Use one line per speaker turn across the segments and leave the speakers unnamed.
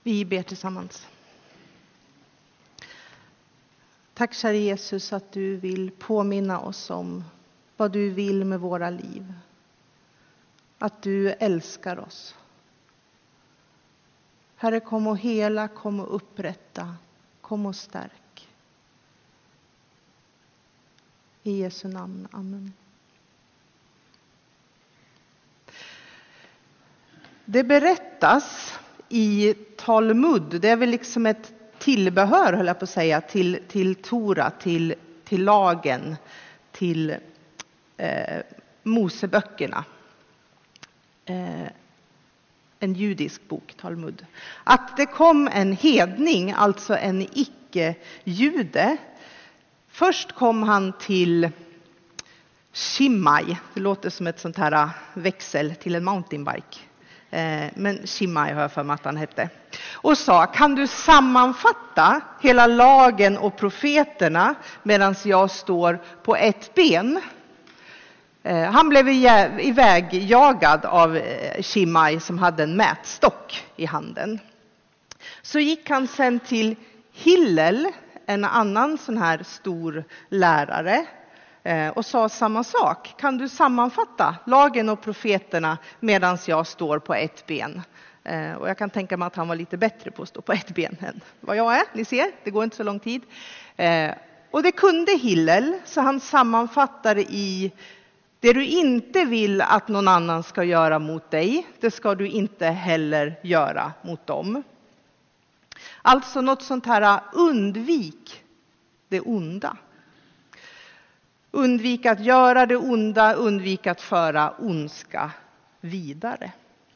Vi ber tillsammans. Tack kära Jesus att du vill påminna oss om vad du vill med våra liv. Att du älskar oss. Herre, kom och hela, kom och upprätta, kom och stärk. I Jesu namn, amen. Det berättas i Talmud, det är väl liksom ett tillbehör, höll jag på att säga, till Tora, till lagen, till Moseböckerna. En judisk bok, Talmud. Att det kom en hedning, alltså en icke-jude. Först kom han till Shimai, det låter som ett sånt här växel till en mountainbike. Men Shimai har jag för mig att han hette. Och sa, kan du sammanfatta hela lagen och profeterna medan jag står på ett ben? Han blev ivägjagad av Shimai som hade en mätstock i handen. Så gick han sen till Hillel, en annan sån här stor lärare, och sa samma sak. Kan du sammanfatta lagen och profeterna medan jag står på ett ben? Och jag kan tänka mig att han var lite bättre på att stå på ett ben än vad jag är. Ni ser, det går inte så lång tid. Och det kunde Hillel, så han sammanfattade i: det du inte vill att någon annan ska göra mot dig, det ska du inte heller göra mot dem. Alltså något sånt här, undvik det onda. Undvik att göra det onda, undvik att föra ondska vidare.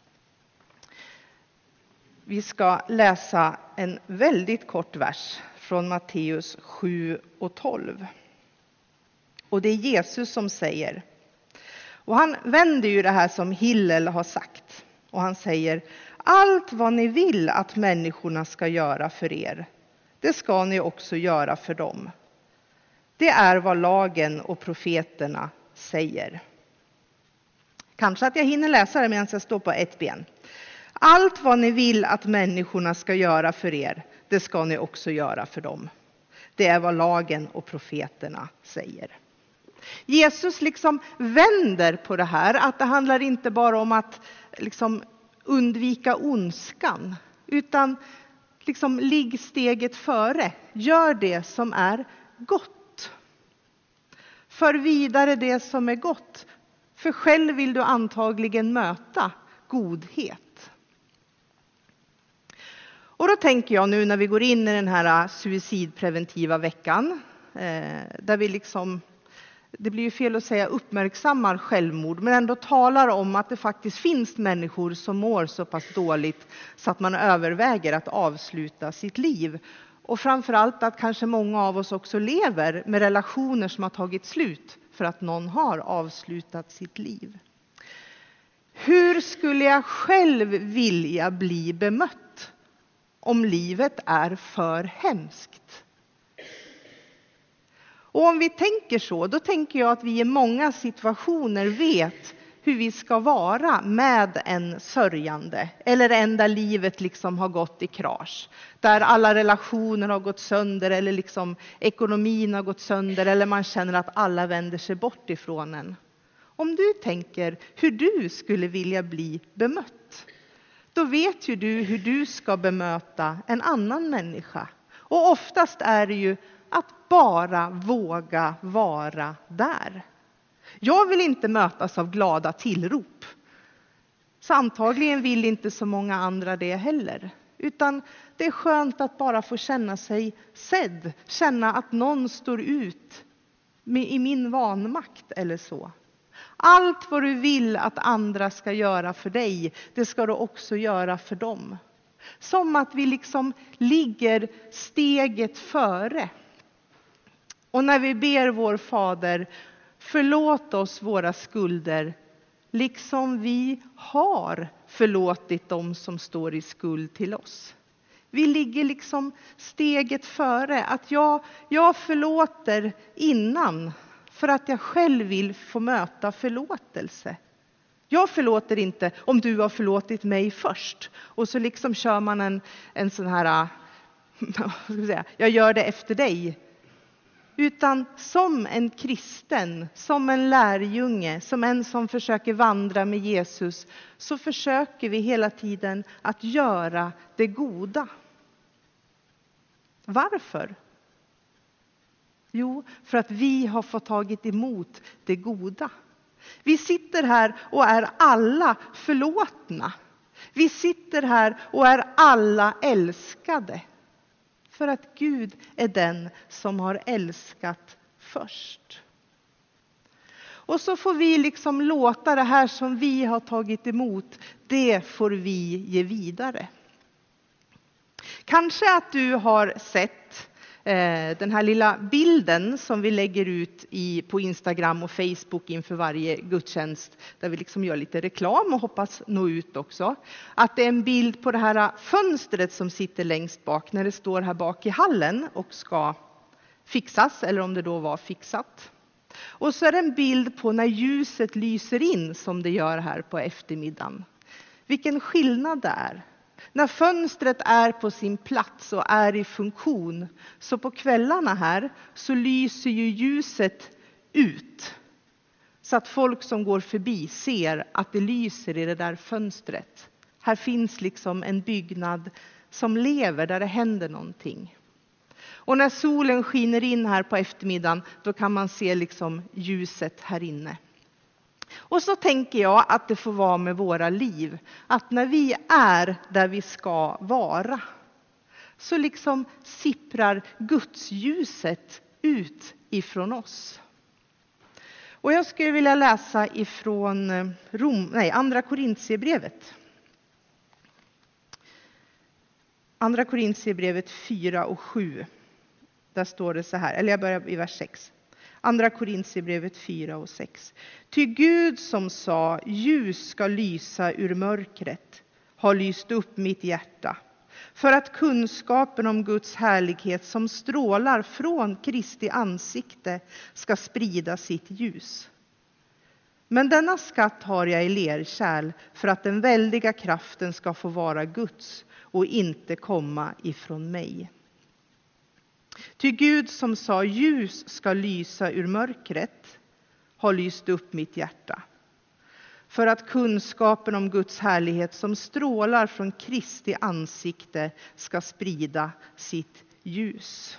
Vi ska läsa en väldigt kort vers från Matteus 7 och 12. Och det är Jesus som säger. Och han vänder ju det här som Hillel har sagt. Och han säger: allt vad ni vill att människorna ska göra för er, det ska ni också göra för dem. Det är vad lagen och profeterna säger. Kanske att jag hinner läsa det medan jag står på ett ben. Allt vad ni vill att människorna ska göra för er, det ska ni också göra för dem. Det är vad lagen och profeterna säger. Jesus liksom vänder på det här, att det handlar inte bara om att liksom undvika ondskan, utan liksom ligg steget före. Gör det som är gott. För vidare det som är gott. För själv vill du antagligen möta godhet. Och då tänker jag nu när vi går in i den här suicidpreventiva veckan, där vi liksom, det blir ju fel att säga uppmärksammar självmord, men ändå talar om att det faktiskt finns människor som mår så pass dåligt så att man överväger att avsluta sitt liv. Och framförallt att kanske många av oss också lever med relationer som har tagit slut för att någon har avslutat sitt liv. Hur skulle jag själv vilja bli bemött om livet är för hemskt? Och om vi tänker så, då tänker jag att vi i många situationer vet hur vi ska vara med en sörjande. Eller en där livet liksom har gått i krasch. Där alla relationer har gått sönder eller liksom ekonomin har gått sönder. Eller man känner att alla vänder sig bort ifrån en. Om du tänker hur du skulle vilja bli bemött, då vet ju du hur du ska bemöta en annan människa. Och oftast är det ju att bara våga vara där. Jag vill inte mötas av glada tillrop. Så antagligen vill inte så många andra det heller. Utan det är skönt att bara få känna sig sedd. Känna att någon står ut i min vanmakt eller så. Allt vad du vill att andra ska göra för dig, det ska du också göra för dem. Som att vi liksom ligger steget före. Och när vi ber vår Fader, förlåt oss våra skulder, liksom vi har förlåtit dem som står i skuld till oss. Vi ligger liksom steget före, att jag förlåter innan för att jag själv vill få möta förlåtelse. Jag förlåter inte om du har förlåtit mig först. Och så liksom kör man en sån här, vad ska jag säga, jag gör det efter dig. Utan som en kristen, som en lärjunge, som en som försöker vandra med Jesus, så försöker vi hela tiden att göra det goda. Varför? Jo, för att vi har fått tagit emot det goda. Vi sitter här och är alla förlåtna. Vi sitter här och är alla älskade. För att Gud är den som har älskat först. Och så får vi liksom låta det här som vi har tagit emot, det får vi ge vidare. Kanske att du har sett den här lilla bilden som vi lägger ut på Instagram och Facebook inför varje gudstjänst, där vi liksom gör lite reklam och hoppas nå ut också. Att det är en bild på det här fönstret som sitter längst bak när det står här bak i hallen och ska fixas, eller om det då var fixat. Och så är det en bild på när ljuset lyser in som det gör här på eftermiddagen. Vilken skillnad det är. När fönstret är på sin plats och är i funktion, så på kvällarna här så lyser ju ljuset ut. Så att folk som går förbi ser att det lyser i det där fönstret. Här finns liksom en byggnad som lever, där det händer någonting. Och när solen skiner in här på eftermiddagen, då kan man se liksom ljuset här inne. Och så tänker jag att det får vara med våra liv. Att när vi är där vi ska vara, så liksom sipprar Guds ljuset ut ifrån oss. Och jag skulle vilja läsa ifrån Andra Korintierbrevet. Andra Korintierbrevet 4 och 7. Där står det så här, eller jag börjar i vers 6. Andra Korintierbrevet 4 och 6. Ty Gud som sa, ljus ska lysa ur mörkret, har lyst upp mitt hjärta. För att kunskapen om Guds härlighet som strålar från Kristi ansikte ska sprida sitt ljus. Men denna skatt har jag i lerkärl för att den väldiga kraften ska få vara Guds och inte komma ifrån mig. Ty Gud som sa, ljus ska lysa ur mörkret, har lyst upp mitt hjärta. För att kunskapen om Guds härlighet som strålar från Kristi ansikte ska sprida sitt ljus.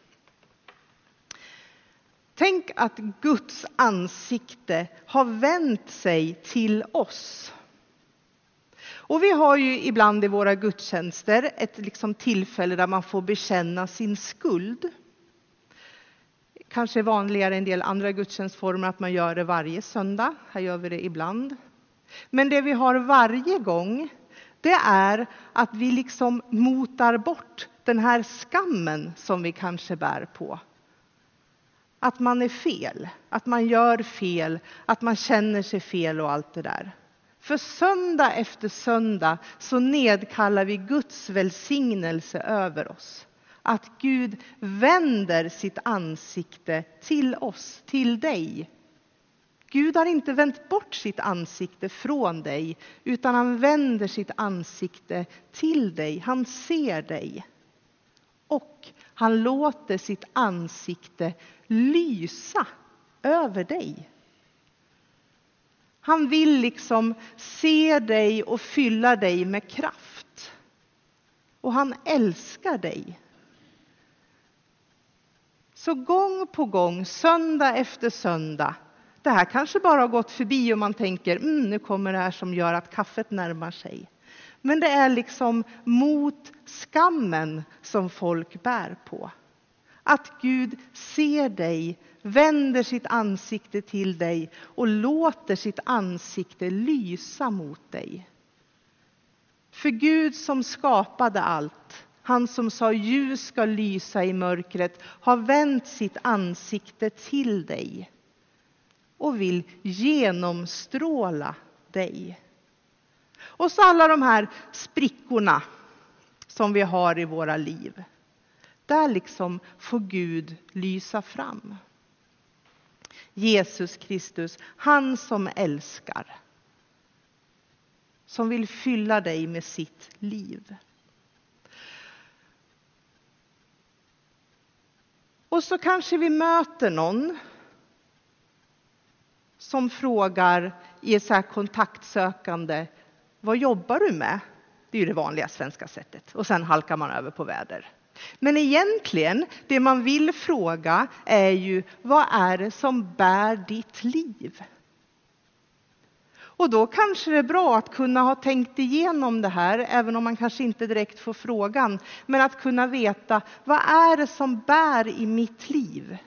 Tänk att Guds ansikte har vänt sig till oss. Och vi har ju ibland i våra gudstjänster ett liksom tillfälle där man får bekänna sin skuld. Kanske vanligare än en del andra gudstjänstformer att man gör det varje söndag. Här gör vi det ibland. Men det vi har varje gång, det är att vi liksom motar bort den här skammen som vi kanske bär på. Att man är fel, att man gör fel, att man känner sig fel och allt det där. För söndag efter söndag så nedkallar vi Guds välsignelse över oss. Att Gud vänder sitt ansikte till oss, till dig. Gud har inte vänt bort sitt ansikte från dig, utan han vänder sitt ansikte till dig. Han ser dig. Och han låter sitt ansikte lysa över dig. Han vill liksom se dig och fylla dig med kraft. Och han älskar dig. Så gång på gång, söndag efter söndag. Det här kanske bara har gått förbi och man tänker, nu kommer det här som gör att kaffet närmar sig. Men det är liksom mot skammen som folk bär på. Att Gud ser dig, vänder sitt ansikte till dig och låter sitt ansikte lysa mot dig. För Gud som skapade allt, han som sa ljus ska lysa i mörkret, har vänt sitt ansikte till dig och vill genomstråla dig. Och så alla de här sprickorna som vi har i våra liv. Där liksom får Gud lysa fram. Jesus Kristus, han som älskar. som vill fylla dig med sitt liv. Och så kanske vi möter någon som frågar i ett så här kontaktsökande, vad jobbar du med? Det är ju det vanliga svenska sättet. Och sen halkar man över på väder. Men egentligen, det man vill fråga är ju, vad är det som bär ditt liv? Och då kanske det är bra att kunna ha tänkt igenom det här, även om man kanske inte direkt får frågan. Men att kunna veta, vad är det som bär i mitt liv?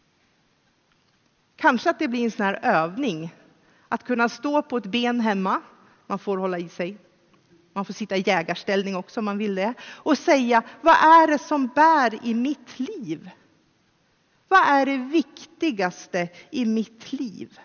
Kanske att det blir en sån här övning. Att kunna stå på ett ben hemma, man får hålla i sig. Man får sitta i jägarställning också om man vill det. Och säga, vad är det som bär i mitt liv? Vad är det viktigaste i mitt liv?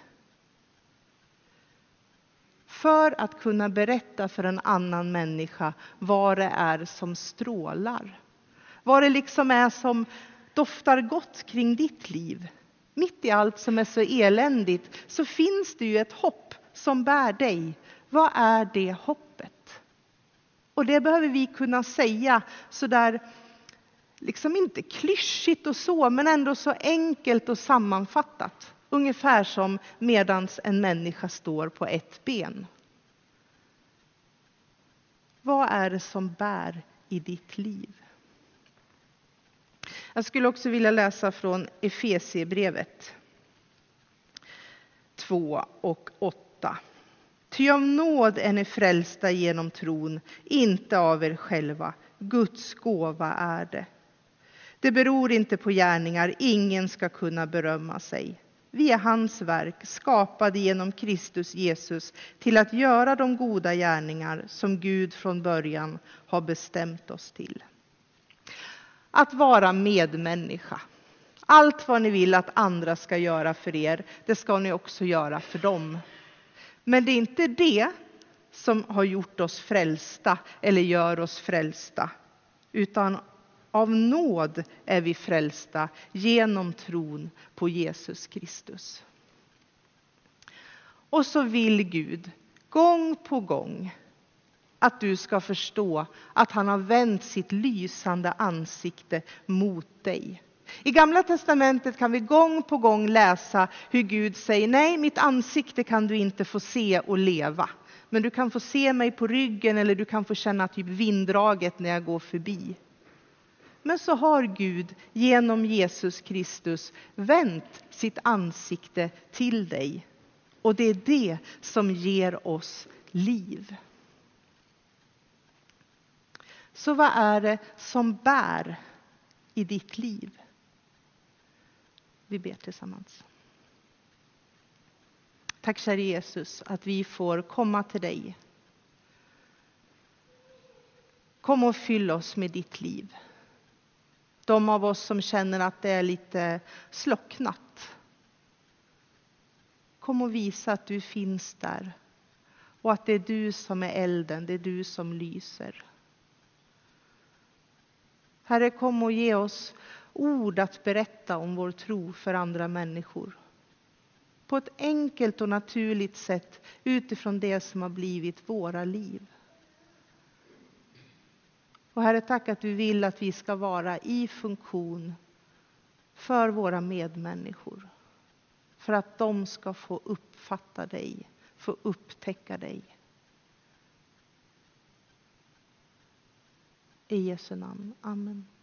För att kunna berätta för en annan människa vad det är som strålar. Vad det liksom är som doftar gott kring ditt liv. Mitt i allt som är så eländigt så finns det ju ett hopp som bär dig. Vad är det hoppet? Och det behöver vi kunna säga så där, liksom inte klyschigt och så, men ändå så enkelt och sammanfattat. Ungefär som medans en människa står på ett ben. Vad är det som bär i ditt liv? Jag skulle också vilja läsa från Efesierbrevet 2 och 8. Ty av nåd är ni frälsta genom tron, inte av er själva. Guds gåva är det. Det beror inte på gärningar, ingen ska kunna berömma sig. Vi är hans verk, skapade genom Kristus Jesus till att göra de goda gärningar som Gud från början har bestämt oss till. Att vara medmänniska. Allt vad ni vill att andra ska göra för er, det ska ni också göra för dem. Men det är inte det som har gjort oss frälsta eller gör oss frälsta. Utan av nåd är vi frälsta genom tron på Jesus Kristus. Och så vill Gud gång på gång att du ska förstå att han har vänt sitt lysande ansikte mot dig. I Gamla testamentet kan vi gång på gång läsa hur Gud säger, nej, mitt ansikte kan du inte få se och leva. Men du kan få se mig på ryggen eller du kan få känna typ vinddraget när jag går förbi. Men så har Gud genom Jesus Kristus vänt sitt ansikte till dig. Och det är det som ger oss liv. Så vad är det som bär i ditt liv? Vi ber tillsammans. Tack kära Jesus att vi får komma till dig. Kom och fyll oss med ditt liv. De av oss som känner att det är lite slocknat. Kom och visa att du finns där. Och att det är du som är elden, det är du som lyser. Herre, kom och ge oss ord att berätta om vår tro för andra människor. På ett enkelt och naturligt sätt utifrån det som har blivit våra liv. Och Herre, tack att du vill att vi ska vara i funktion för våra medmänniskor. För att de ska få uppfatta dig, få upptäcka dig. I Jesu namn. Amen.